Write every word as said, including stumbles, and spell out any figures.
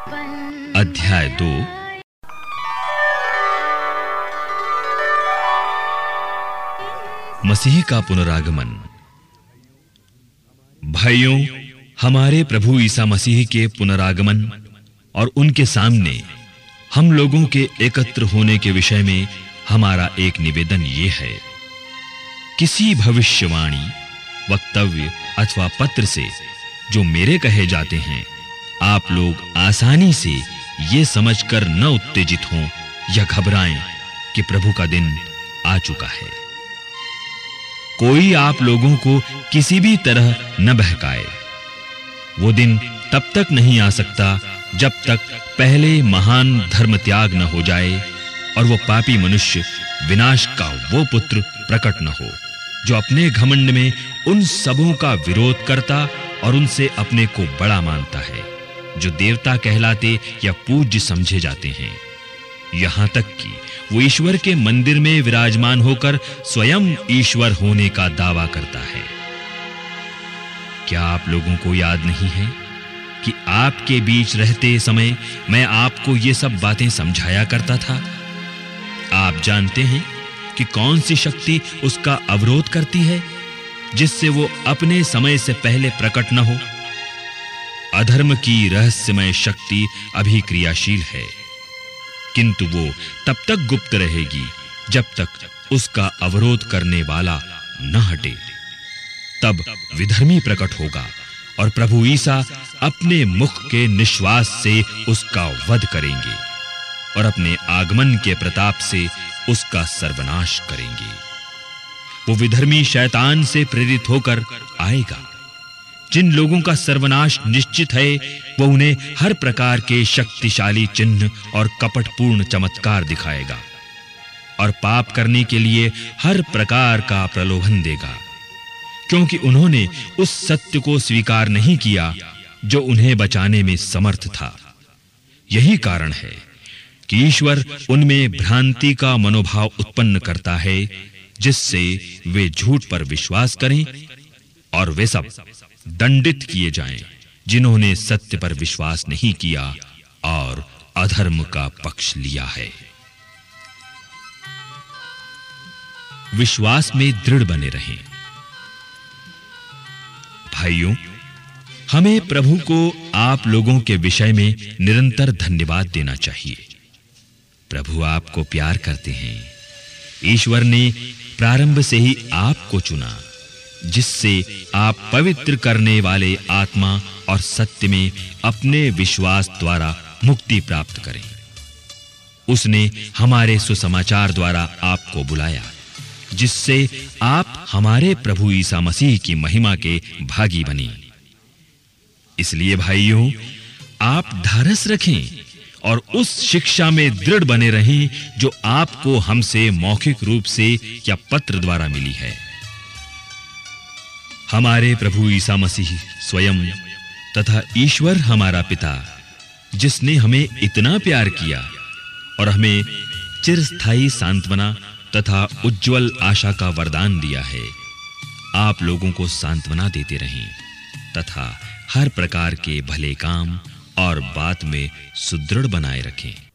अध्याय दो। मसीह का पुनरागमन। भाइयों, हमारे प्रभु ईसा मसीह के पुनरागमन और उनके सामने हम लोगों के एकत्र होने के विषय में हमारा एक निवेदन ये है। किसी भविष्यवाणी, वक्तव्य अथवा पत्र से जो मेरे कहे जाते हैं, आप लोग आसानी से ये समझकर न उत्तेजित हों या घबराएं कि प्रभु का दिन आ चुका है। कोई आप लोगों को किसी भी तरह न बहकाए। वो दिन तब तक नहीं आ सकता जब तक पहले महान धर्म त्याग न हो जाए और वो पापी मनुष्य विनाश का वो पुत्र प्रकट न हो जो अपने घमंड में उन सबों का विरोध करता और उनसे अपने को बड़ा मानता है, जो देवता कहलाते या पूज्य समझे जाते हैं। यहां तक कि वो ईश्वर के मंदिर में विराजमान होकर स्वयं ईश्वर होने का दावा करता है। क्या आप लोगों को याद नहीं है कि आपके बीच रहते समय मैं आपको ये सब बातें समझाया करता था? आप जानते हैं कि कौन सी शक्ति उसका अवरोध करती है, जिससे वो अपने समय से पहले प्रकट न हो। अधर्म की रहस्यमय शक्ति अभी क्रियाशील है, किंतु वो तब तक गुप्त रहेगी जब तक उसका अवरोध करने वाला न हटे। तब विधर्मी प्रकट होगा और प्रभु ईसा अपने मुख के निश्वास से उसका वध करेंगे और अपने आगमन के प्रताप से उसका सर्वनाश करेंगे। वो विधर्मी शैतान से प्रेरित होकर आएगा। जिन लोगों का सर्वनाश निश्चित है, वो उन्हें हर प्रकार के शक्तिशाली चिन्ह और कपटपूर्ण चमत्कार दिखाएगा और पाप करने के लिए हर प्रकार का प्रलोभन देगा, क्योंकि उन्होंने उस सत्य को स्वीकार नहीं किया जो उन्हें बचाने में समर्थ था। यही कारण है कि ईश्वर उनमें भ्रांति का मनोभाव उत्पन्न करता है, जिससे वे झूठ पर विश्वास करें और वे सब दंडित किए जाएं जिन्होंने सत्य पर विश्वास नहीं किया और अधर्म का पक्ष लिया है। विश्वास में दृढ़ बने रहें। भाइयों, हमें प्रभु को आप लोगों के विषय में निरंतर धन्यवाद देना चाहिए। प्रभु आपको प्यार करते हैं। ईश्वर ने प्रारंभ से ही आपको चुना, जिससे आप पवित्र करने वाले आत्मा और सत्य में अपने विश्वास द्वारा मुक्ति प्राप्त करें। उसने हमारे सुसमाचार द्वारा आपको बुलाया, जिससे आप हमारे प्रभु ईसा मसीह की महिमा के भागी बने। इसलिए भाइयों, आप धारस रखें और उस शिक्षा में दृढ़ बने रहें जो आपको हमसे मौखिक रूप से या पत्र द्वारा मिली है। हमारे प्रभु ईसा मसीह स्वयं तथा ईश्वर हमारा पिता, जिसने हमें इतना प्यार किया और हमें चिरस्थायी सांत्वना तथा उज्जवल आशा का वरदान दिया है, आप लोगों को सांत्वना देते रहें तथा हर प्रकार के भले काम और बात में सुदृढ़ बनाए रखें।